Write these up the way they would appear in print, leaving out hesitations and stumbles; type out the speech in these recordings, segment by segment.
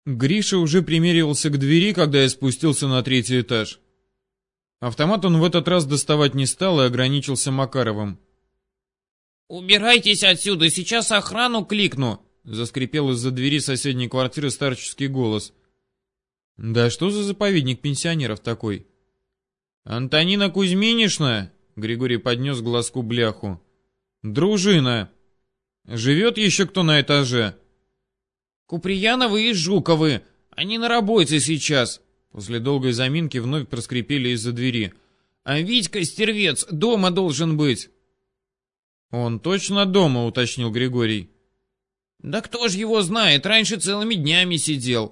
Гриша уже примеривался к двери, когда я спустился на 3-й этаж. Автомат он в этот раз доставать не стал и ограничился Макаровым. «Убирайтесь отсюда, сейчас охрану кликну!» Заскрипел из-за двери соседней квартиры старческий голос. Да что за заповедник пенсионеров такой? «Антонина Кузьминишна!» — Григорий поднес к глазку бляху. «Дружина! Живет еще кто на этаже?» «Куприяновы и Жуковы! Они на работе сейчас!» После долгой заминки вновь проскрипели из-за двери. «А Витька Стервец дома должен быть!» «Он точно дома?» — уточнил Григорий. «Да кто ж его знает, раньше целыми днями сидел!»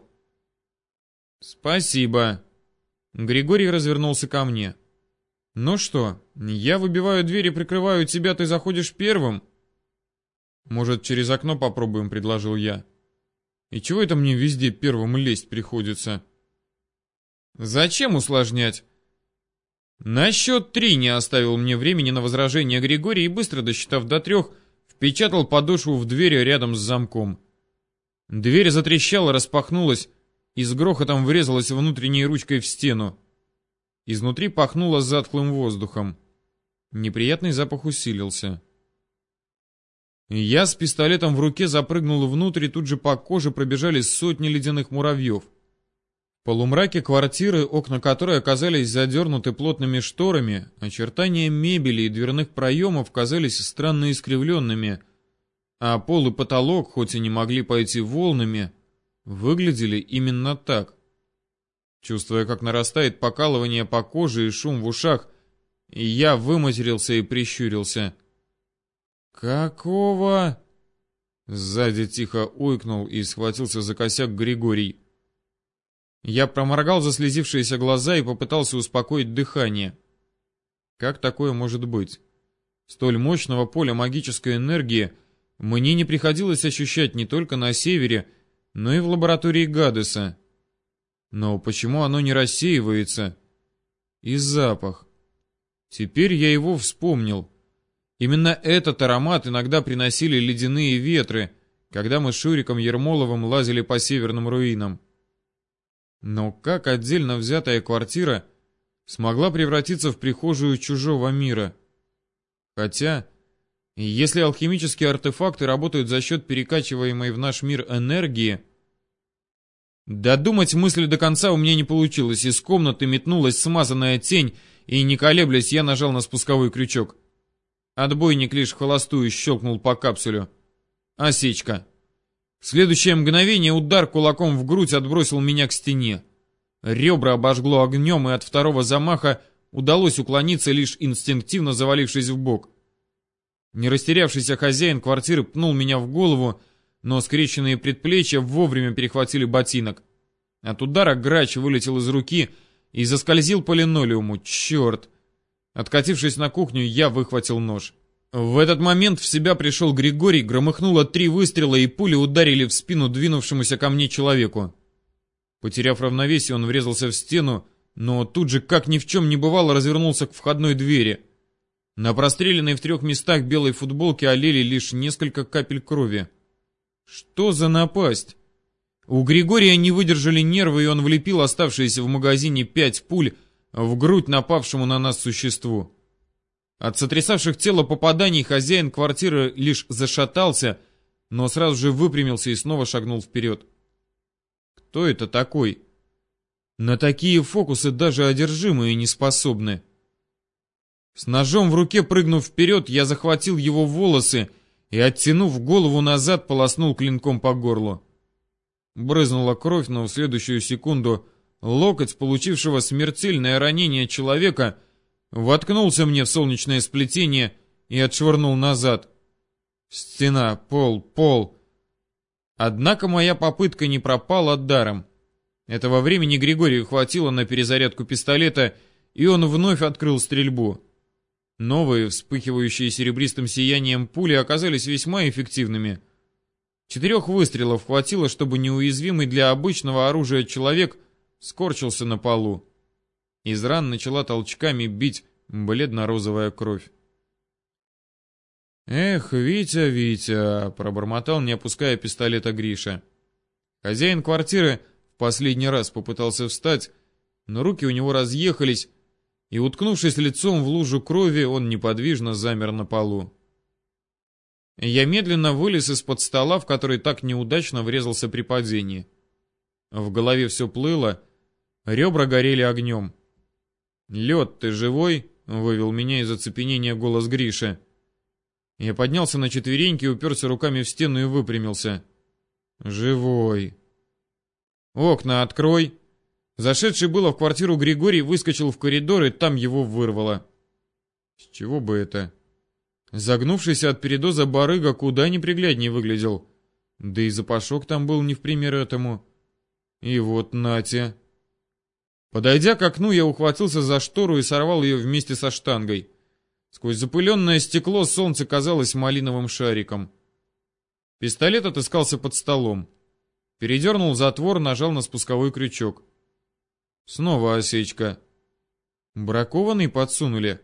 «Спасибо!» Григорий развернулся ко мне. «Ну что, я выбиваю дверь и прикрываю тебя, ты заходишь первым?» «Может, через окно попробуем?» — предложил я. «И чего это мне везде первым лезть приходится?» «Зачем усложнять?» На счет 3 не оставил мне времени на возражение Григорий и, быстро досчитав до 3, впечатал подошву в дверь рядом с замком. Дверь затрещала, распахнулась и с грохотом врезалась внутренней ручкой в стену. Изнутри пахнуло затхлым воздухом. Неприятный запах усилился. Я с пистолетом в руке запрыгнул внутрь, и тут же по коже пробежали сотни ледяных муравьев. В полумраке квартиры, окна которой оказались задернуты плотными шторами, очертания мебели и дверных проемов казались странно искривленными, а пол и потолок, хоть и не могли пойти волнами, выглядели именно так. Чувствуя, как нарастает покалывание по коже и шум в ушах, я выматерился и прищурился. «Какого?» Сзади тихо ойкнул и схватился за косяк Григорий. Я проморгал заслезившиеся глаза и попытался успокоить дыхание. Как такое может быть? Столь мощного поля магической энергии мне не приходилось ощущать не только на севере, но и в лаборатории Гадеса. Но почему оно не рассеивается? И запах. Теперь я его вспомнил. Именно этот аромат иногда приносили ледяные ветры, когда мы с Шуриком Ермоловым лазили по северным руинам. Но как отдельно взятая квартира смогла превратиться в прихожую чужого мира? Хотя, если алхимические артефакты работают за счет перекачиваемой в наш мир энергии... Додумать мысль до конца у меня не получилось. Из комнаты метнулась смазанная тень, и, не колеблясь, я нажал на спусковой крючок. Отбойник лишь в холостую щелкнул по капсулю. Осечка. В следующее мгновение удар кулаком в грудь отбросил меня к стене. Ребра обожгло огнем, и от второго замаха удалось уклониться, лишь инстинктивно завалившись в бок. Не растерявшийся хозяин квартиры пнул меня в голову, но скрещенные предплечья вовремя перехватили ботинок. От удара грач вылетел из руки и заскользил по линолеуму. Черт! Откатившись на кухню, я выхватил нож. В этот момент в себя пришел Григорий, громыхнуло 3 выстрела, и пули ударили в спину двинувшемуся ко мне человеку. Потеряв равновесие, он врезался в стену, но тут же, как ни в чем не бывало, развернулся к входной двери. На простреленной в 3 местах белой футболке олели лишь несколько капель крови. Что за напасть? У Григория не выдержали нервы, и он влепил оставшиеся в магазине 5 пуль в грудь напавшему на нас существу. От сотрясавших тело попаданий хозяин квартиры лишь зашатался, но сразу же выпрямился и снова шагнул вперед. Кто это такой? На такие фокусы даже одержимые не способны. С ножом в руке, прыгнув вперед, я захватил его волосы и, оттянув голову назад, полоснул клинком по горлу. Брызнула кровь, но в следующую секунду локоть, получившего смертельное ранение человека, воткнулся мне в солнечное сплетение и отшвырнул назад. Стена, пол. Однако моя попытка не пропала даром. Этого времени Григорию хватило на перезарядку пистолета, и он вновь открыл стрельбу. Новые, вспыхивающие серебристым сиянием пули оказались весьма эффективными. 4 выстрелов хватило, чтобы неуязвимый для обычного оружия человек скорчился на полу. Из ран начала толчками бить бледно-розовая кровь. «Эх, Витя, Витя!» — пробормотал, не опуская пистолета, Гриша. Хозяин квартиры в последний раз попытался встать, но руки у него разъехались, и, уткнувшись лицом в лужу крови, он неподвижно замер на полу. Я медленно вылез из-под стола, в который так неудачно врезался при падении. В голове все плыло, ребра горели огнем. «Лед, ты живой?» — вывел меня из оцепенения голос Гриши. Я поднялся на четвереньки, уперся руками в стену и выпрямился. «Живой». «Окна открой». Зашедший было в квартиру Григорий выскочил в коридор, и там его вырвало. С чего бы это? Загнувшийся от передоза барыга куда непригляднее выглядел. Да и запашок там был не в пример этому. И вот нате. Подойдя к окну, я ухватился за штору и сорвал ее вместе со штангой. Сквозь запыленное стекло солнце казалось малиновым шариком. Пистолет отыскался под столом. Передернул затвор, нажал на спусковой крючок. Снова осечка. Бракованный подсунули.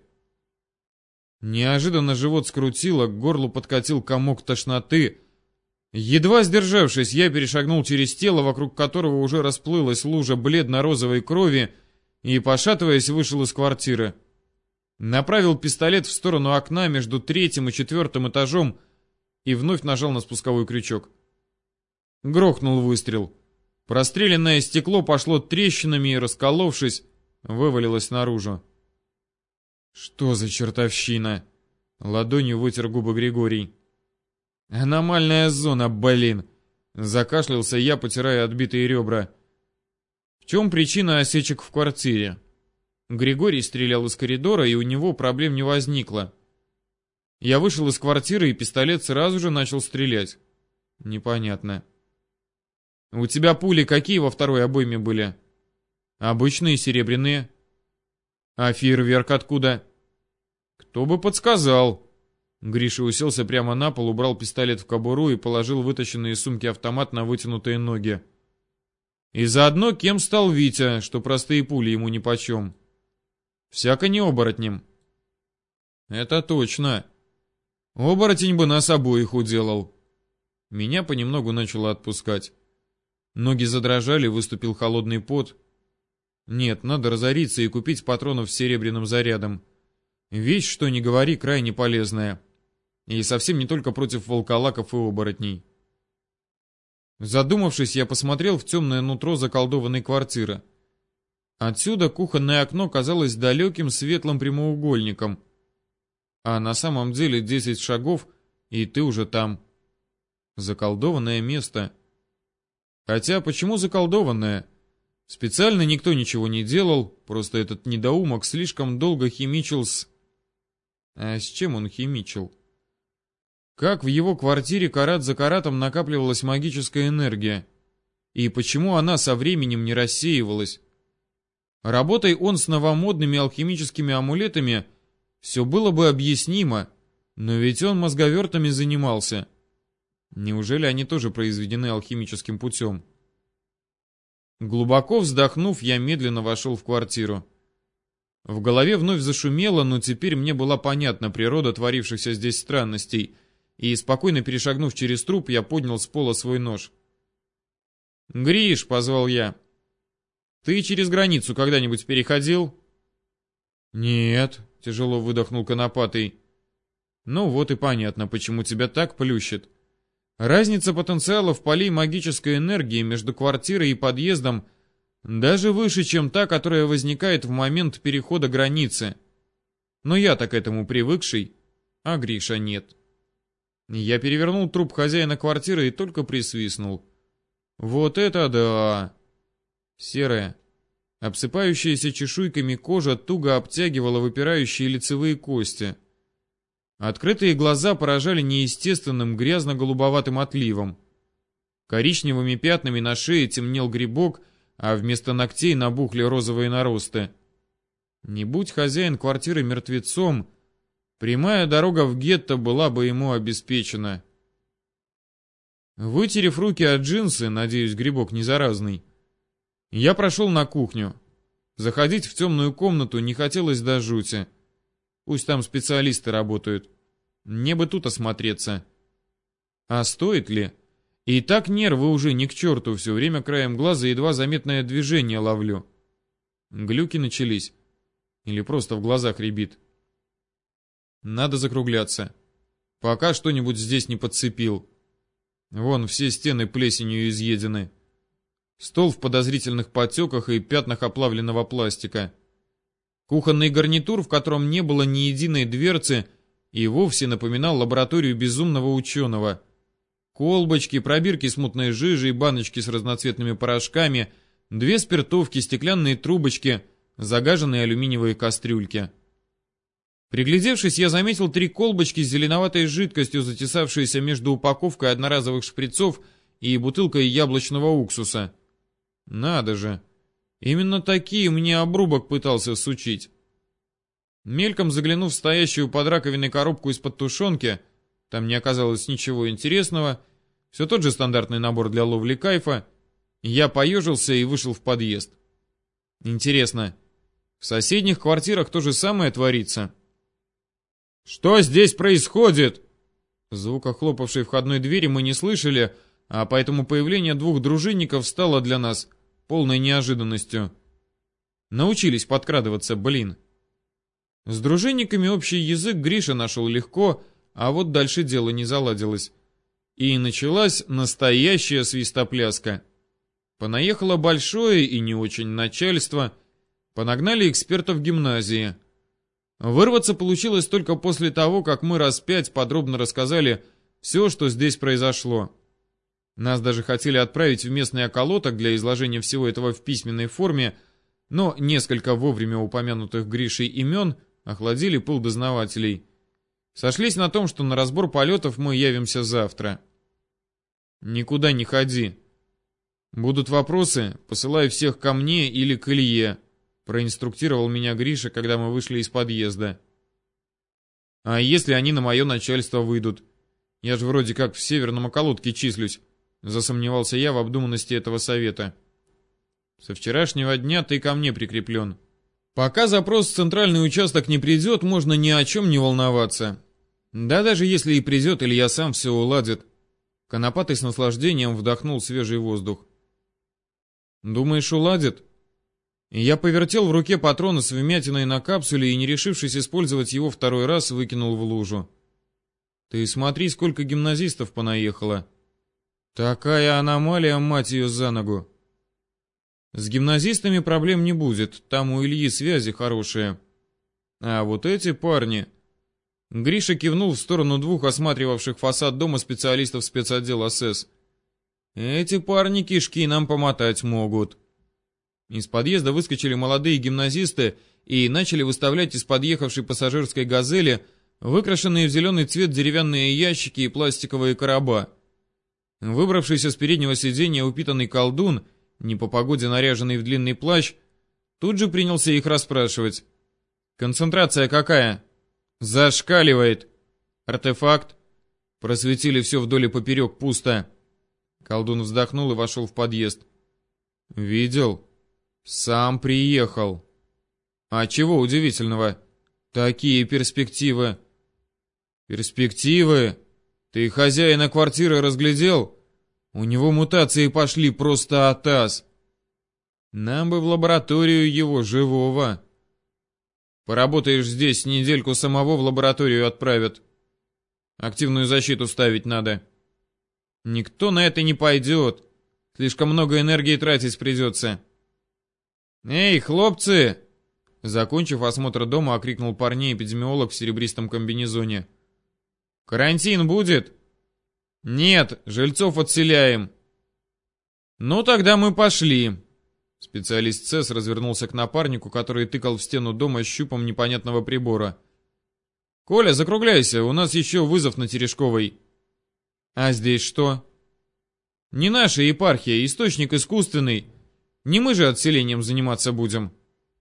Неожиданно живот скрутило, к горлу подкатил комок тошноты. Едва сдержавшись, я перешагнул через тело, вокруг которого уже расплылась лужа бледно-розовой крови, и, пошатываясь, вышел из квартиры. Направил пистолет в сторону окна между 3-м и 4-м этажом и вновь нажал на спусковой крючок. Грохнул выстрел. Простреленное стекло пошло трещинами и, расколовшись, вывалилось наружу. Что за чертовщина? Ладонью вытер губы Григорий. Аномальная зона, блин. Закашлялся я, потирая отбитые ребра. В чем причина осечек в квартире? Григорий стрелял из коридора, и у него проблем не возникло. Я вышел из квартиры, и пистолет сразу же начал стрелять. Непонятно. У тебя пули какие во второй обойме были? Обычные, серебряные. А фейерверк откуда? Кто бы подсказал. Гриша уселся прямо на пол, убрал пистолет в кобуру и положил вытащенный из сумки автомат на вытянутые ноги. И заодно кем стал Витя, что простые пули ему нипочем. Всяко не оборотнем. Это точно. Оборотень бы нас обоих уделал. Меня понемногу начало отпускать. Ноги задрожали, выступил холодный пот. Нет, надо разориться и купить патронов с серебряным зарядом. Вещь, что ни говори, крайне полезная. И совсем не только против волколаков и оборотней. Задумавшись, я посмотрел в темное нутро заколдованной квартиры. Отсюда кухонное окно казалось далеким светлым прямоугольником. А на самом деле 10 шагов, и ты уже там. Заколдованное место. Хотя, почему заколдованное? Специально никто ничего не делал, просто этот недоумок слишком долго химичил с... А с чем он химичил? Как в его квартире карат за каратом накапливалась магическая энергия? И почему она со временем не рассеивалась? Работай он с новомодными алхимическими амулетами, все было бы объяснимо, но ведь он мозговертами занимался. Неужели они тоже произведены алхимическим путем? Глубоко вздохнув, я медленно вошел в квартиру. В голове вновь зашумело, но теперь мне была понятна природа творившихся здесь странностей, и, спокойно перешагнув через труп, я поднял с пола свой нож. «Гриш», — позвал я, — «ты через границу когда-нибудь переходил?» «Нет», — тяжело выдохнул Конопатый. «Ну вот и понятно, почему тебя так плющит. Разница потенциалов полей магической энергии между квартирой и подъездом даже выше, чем та, которая возникает в момент перехода границы. Но я-то к этому привыкший, а Гриша нет». Я перевернул труп хозяина квартиры и только присвистнул. «Вот это да!» Серая, обсыпающаяся чешуйками кожа туго обтягивала выпирающие лицевые кости. Открытые глаза поражали неестественным грязно-голубоватым отливом. Коричневыми пятнами на шее темнел грибок, а вместо ногтей набухли розовые наросты. Не будь хозяин квартиры мертвецом, прямая дорога в гетто была бы ему обеспечена. Вытерев руки от джинсы, надеюсь, грибок не заразный, я прошел на кухню. Заходить в темную комнату не хотелось до жути. Пусть там специалисты работают. Мне бы тут осмотреться. А стоит ли? И так нервы уже ни к черту, все время краем глаза едва заметное движение ловлю. Глюки начались. Или просто в глазах рябит. Надо закругляться. Пока что-нибудь здесь не подцепил. Вон все стены плесенью изъедены. Стол в подозрительных потеках и пятнах оплавленного пластика. Кухонный гарнитур, в котором не было ни единой дверцы, и вовсе напоминал лабораторию безумного ученого. Колбочки, пробирки с мутной жижей, баночки с разноцветными порошками, 2 спиртовки, стеклянные трубочки, загаженные алюминиевые кастрюльки. Приглядевшись, я заметил 3 колбочки с зеленоватой жидкостью, затесавшиеся между упаковкой одноразовых шприцов и бутылкой яблочного уксуса. Надо же! Именно такие мне обрубок пытался сучить. Мельком заглянув в стоящую под раковиной коробку из-под тушенки, там не оказалось ничего интересного, все тот же стандартный набор для ловли кайфа, я поежился и вышел в подъезд. Интересно, в соседних квартирах то же самое творится? «Что здесь происходит?» Звука хлопавшей входной двери мы не слышали, а поэтому появление 2 дружинников стало для нас полной неожиданностью. Научились подкрадываться, блин. С дружинниками общий язык Гриша нашел легко, а вот дальше дело не заладилось. И началась настоящая свистопляска. Понаехало большое и не очень начальство, понагнали экспертов гимназии. Вырваться получилось только после того, как мы раз 5 подробно рассказали все, что здесь произошло. Нас даже хотели отправить в местный околоток для изложения всего этого в письменной форме, но несколько вовремя упомянутых Гришей имен охладили пыл дознавателей. Сошлись на том, что на разбор полетов мы явимся завтра. «Никуда не ходи. Будут вопросы, посылай всех ко мне или к Илье», проинструктировал меня Гриша, когда мы вышли из подъезда. «А если они на мое начальство выйдут? Я же вроде как в северном околотке числюсь», засомневался я в обдуманности этого совета. «Со вчерашнего дня ты ко мне прикреплен. Пока запрос в центральный участок не придет, можно ни о чем не волноваться. Да даже если и придет, Илья сам все уладит». Конопатый с наслаждением вдохнул свежий воздух. «Думаешь, уладит?» Я повертел в руке патрона с вмятиной на капсуле и, не решившись использовать его второй раз, выкинул в лужу. «Ты смотри, сколько гимназистов понаехало. Такая аномалия, мать ее, за ногу. С гимназистами проблем не будет, там у Ильи связи хорошие. А вот эти парни...» Гриша кивнул в сторону 2 осматривавших фасад дома специалистов спецотдела СС. «Эти парни кишки нам помотать могут». Из подъезда выскочили молодые гимназисты и начали выставлять из подъехавшей пассажирской «Газели» выкрашенные в зеленый цвет деревянные ящики и пластиковые короба. Выбравшийся с переднего сиденья упитанный колдун, не по погоде наряженный в длинный плащ, тут же принялся их расспрашивать. «Концентрация какая?» «Зашкаливает». «Артефакт?» Просветили все вдоль и поперек, пусто. Колдун вздохнул и вошел в подъезд. «Видел? Сам приехал». «А чего удивительного? Такие перспективы». «Перспективы? Ты хозяина квартиры разглядел? У него мутации пошли просто атас. Нам бы в лабораторию его живого». «Поработаешь здесь, недельку самого в лабораторию отправят. Активную защиту ставить надо». «Никто на это не пойдет. Слишком много энергии тратить придется». «Эй, хлопцы!» Закончив осмотр дома, окрикнул парней эпидемиолог в серебристом комбинезоне. «Карантин будет?» «Нет, жильцов отселяем». «Ну тогда мы пошли». Специалист СЭС развернулся к напарнику, который тыкал в стену дома щупом непонятного прибора. «Коля, закругляйся, у нас еще вызов на Терешковой». «А здесь что?» «Не наша епархия, источник искусственный. Не мы же отселением заниматься будем».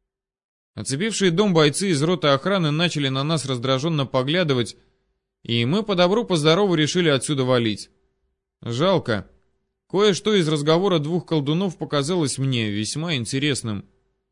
Оцепившие дом бойцы из роты охраны начали на нас раздраженно поглядывать, и мы по добру по здорову решили отсюда валить. Жалко. Кое-что из разговора 2 колдунов показалось мне весьма интересным.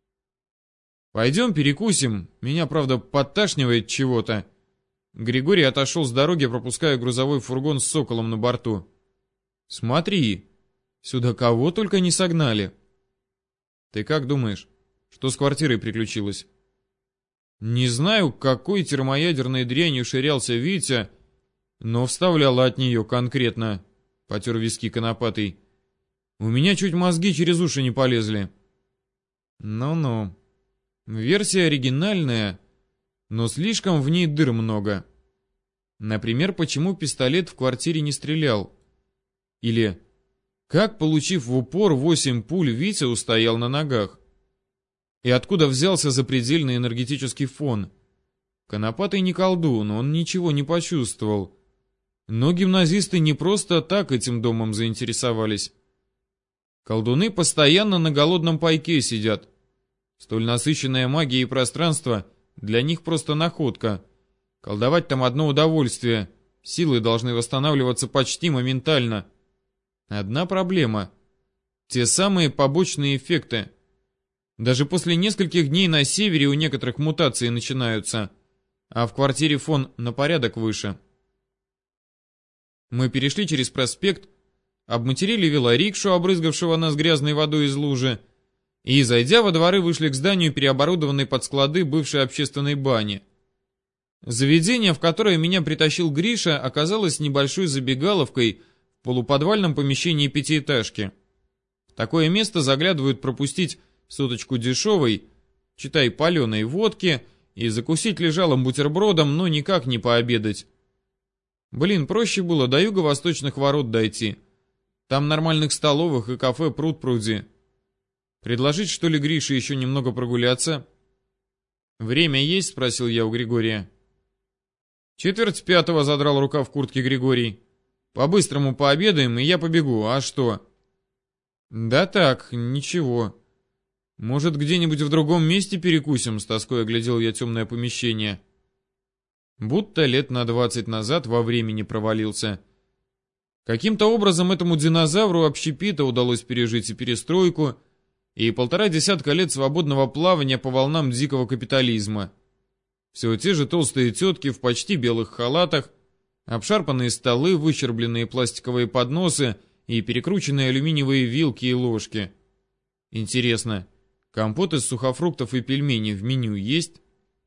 «Пойдем перекусим. Меня, правда, подташнивает чего-то». Григорий отошел с дороги, пропуская грузовой фургон с соколом на борту. Смотри, сюда кого только не согнали. Ты как думаешь, что с квартирой приключилось? Не знаю, какой термоядерной дрянью ширялся Витя, но вставляла от нее конкретно, потер виски конопатый. У меня чуть мозги через уши не полезли. Ну-ну. Версия оригинальная, но слишком в ней дыр много. Например, почему пистолет в квартире не стрелял? Или как, получив в упор 8 пуль, Витя устоял на ногах? И откуда взялся запредельный энергетический фон? Конопатый не колдун, он ничего не почувствовал. Но гимназисты не просто так этим домом заинтересовались. Колдуны постоянно на голодном пайке сидят. Столь насыщенная магия и пространство для них просто находка. Колдовать там одно удовольствие. Силы должны восстанавливаться почти моментально. Одна проблема. Те самые побочные эффекты. Даже после нескольких дней на севере у некоторых мутации начинаются, а в квартире фон на порядок выше. Мы перешли через проспект, обматерили велорикшу, обрызгавшего нас грязной водой из лужи, и, зайдя во дворы, вышли к зданию, переоборудованной под склады бывшей общественной бани. Заведение, в которое меня притащил Гриша, оказалось небольшой забегаловкой в полуподвальном помещении пятиэтажки. В такое место заглядывают пропустить соточку дешевой, читай паленой водки, и закусить лежалым бутербродом, но никак не пообедать. Блин, проще было до юго-восточных ворот дойти. Там нормальных столовых и кафе пруд-пруди. Предложить, что ли, Грише еще немного прогуляться? «Время есть?» — спросил я у Григория. 4:45 задрал рукав куртки Григорий. «По-быстрому пообедаем, и я побегу. А что?» «Да так, ничего. Может, где-нибудь в другом месте перекусим?» — с тоской оглядел я темное помещение. Будто лет на 20 назад во времени провалился. Каким-то образом этому динозавру общепита удалось пережить и перестройку, и 1,5 десятка лет свободного плавания по волнам дикого капитализма. Все те же толстые тетки в почти белых халатах, обшарпанные столы, выщербленные пластиковые подносы и перекрученные алюминиевые вилки и ложки. Интересно, компот из сухофруктов и пельменей в меню есть?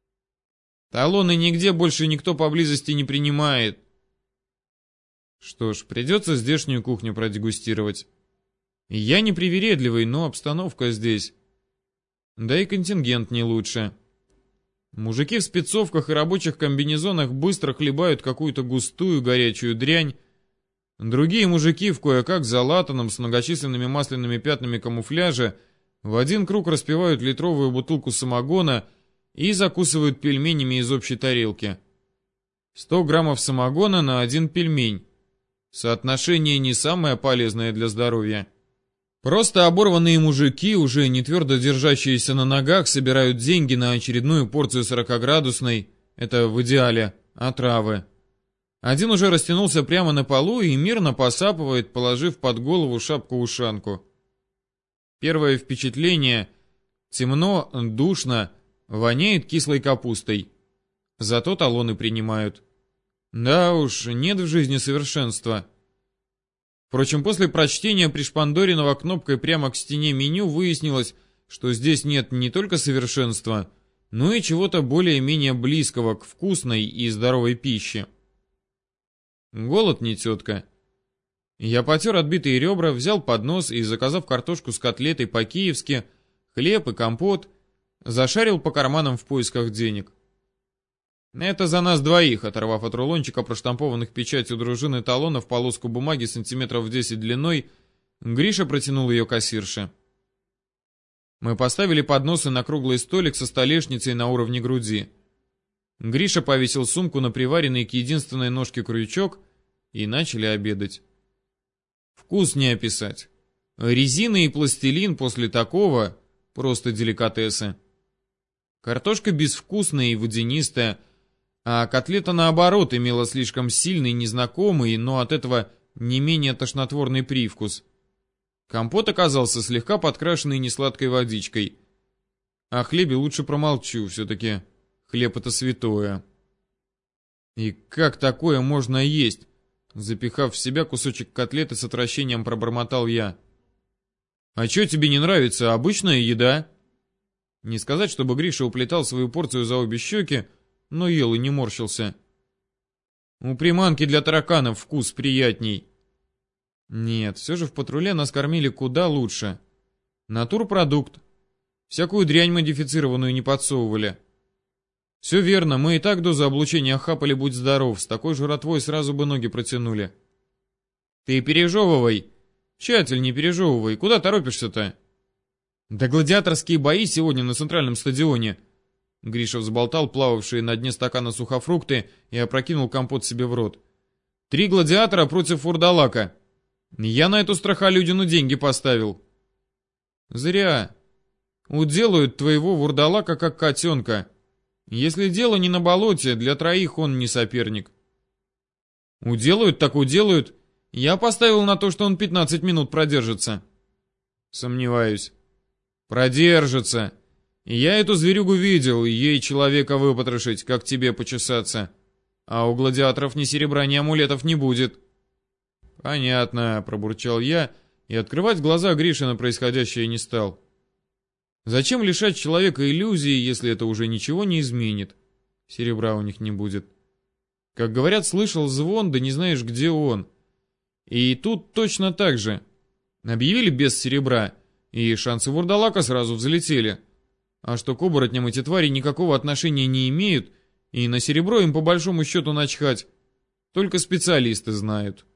Талоны нигде больше никто поблизости не принимает. Что ж, придется здешнюю кухню продегустировать. Я не привередливый, но обстановка здесь. Да и контингент не лучше. Мужики в спецовках и рабочих комбинезонах быстро хлебают какую-то густую горячую дрянь. Другие мужики в кое-как залатанном с многочисленными масляными пятнами камуфляжа в один круг распивают литровую бутылку самогона и закусывают пельменями из общей тарелки. 100 граммов самогона на один пельмень. Соотношение не самое полезное для здоровья. Просто оборванные мужики, уже не твердо держащиеся на ногах, собирают деньги на очередную порцию 40-градусной, это в идеале, отравы. Один уже растянулся прямо на полу и мирно посапывает, положив под голову шапку-ушанку. Первое впечатление — темно, душно, воняет кислой капустой. Зато талоны принимают. Да уж, нет в жизни совершенства. Впрочем, после прочтения пришпандоренного кнопкой прямо к стене меню выяснилось, что здесь нет не только совершенства, но и чего-то более-менее близкого к вкусной и здоровой пище. Голод не тетка. Я потер отбитые ребра, взял поднос и, заказав картошку с котлетой по-киевски, хлеб и компот, зашарил по карманам в поисках денег. «Это за нас двоих», — оторвав от рулончика проштампованных печатью дружины талонов полоску бумаги сантиметров 10 длиной, Гриша протянул ее кассирше. Мы поставили подносы на круглый столик со столешницей на уровне груди. Гриша повесил сумку на приваренный к единственной ножке крючок и начали обедать. Вкус не описать. Резина и пластилин после такого — просто деликатесы. Картошка безвкусная и водянистая, а котлета, наоборот, имела слишком сильный, незнакомый, но от этого не менее тошнотворный привкус. Компот оказался слегка подкрашенный несладкой водичкой. О хлебе лучше промолчу, все-таки хлеб — это святое. И как такое можно есть? Запихав в себя кусочек котлеты с отвращением, пробормотал я. «А чё тебе не нравится? Обычная еда?» Не сказать, чтобы Гриша уплетал свою порцию за обе щеки, но ел и не морщился. «У приманки для тараканов вкус приятней». Нет, все же в патруле нас кормили куда лучше. Натурпродукт. Всякую дрянь модифицированную не подсовывали. Все верно, мы и так дозу облучения хапали, будь здоров, с такой жратвой сразу бы ноги протянули. Ты пережевывай. Тщательно не пережевывай. Куда торопишься-то? Да гладиаторские бои сегодня на центральном стадионе. Гриша взболтал плававшие на дне стакана сухофрукты и опрокинул компот себе в рот. 3 гладиатора против вурдалака. Я на эту страхолюдину деньги поставил. Зря. Уделают твоего вурдалака как котенка. Если дело не на болоте, для 3 он не соперник. Уделают так уделают. Я поставил на то, что он 15 минут продержится. Сомневаюсь. Продержится. Я эту зверюгу видел, ей человека выпотрошить, как тебе почесаться. А у гладиаторов ни серебра, ни амулетов не будет. Понятно, пробурчал я, и открывать глаза Грише на происходящее не стал. Зачем лишать человека иллюзии, если это уже ничего не изменит? Серебра у них не будет. Как говорят, слышал звон, да не знаешь, где он. И тут точно так же. Объявили без серебра, и шансы вурдалака сразу взлетели. А что к оборотням эти твари никакого отношения не имеют, и на серебро им по большому счету начхать. Только специалисты знают.